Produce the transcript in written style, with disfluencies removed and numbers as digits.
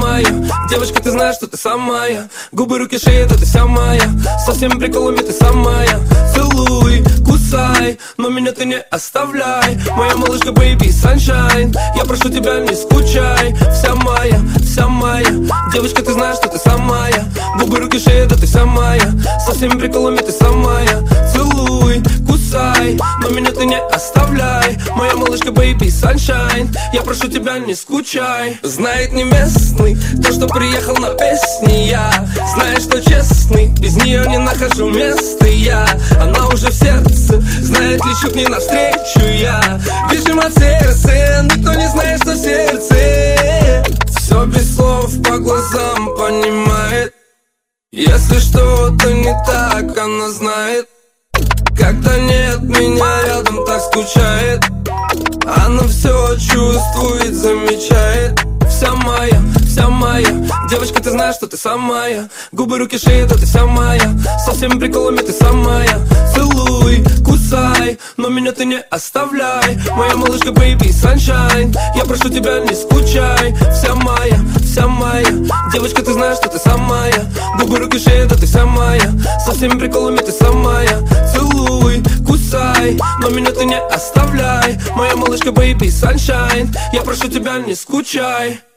моя. Девочка, ты знаешь, что ты самая. Губы, руки, шея, это ты вся моя. Со всеми приколами ты самая. Целуй, кусай, но меня ты не оставляй. Моя малышка, baby, sunshine. Я прошу тебя, не скучай. Вся моя, вся моя. Девочка, ты знаешь, что ты самая. Губы, руки, шея, это ты вся моя. Со всеми приколами ты самая. Целуй, кусай, но меня ты не оставляй. Моя малышка, baby, sunshine. Я прошу тебя, не скучай. Знает не местный, то, что приехал на песни я. Знаешь, что честный, без нее не нахожу места я. Она уже в сердце, знает, лечу к ней навстречу я. Бежим от сердца, никто не знает, что в сердце. Все без слов, по глазам понимает. Если что-то не так, она знает. Когда нет меня рядом, так скучает. Она все чувствует, замечает. Вся моя, вся моя. Девочка, ты знаешь, что ты самая. Губы, руки, шея, это ты вся моя. Со всеми приколами ты самая. Целуй, кусай, но меня ты не оставляй. Моя малышка, baby, sunshine. Я прошу тебя, не скучай. Вся моя, вся моя. Девочка, ты знаешь, что ты самая. Губы, руки, шея, это ты вся моя. Со всеми приколами ты самая. Целуй, кусай, но меня ты не оставляй. Моя малышка, baby, sunshine. Я прошу тебя, не скучай.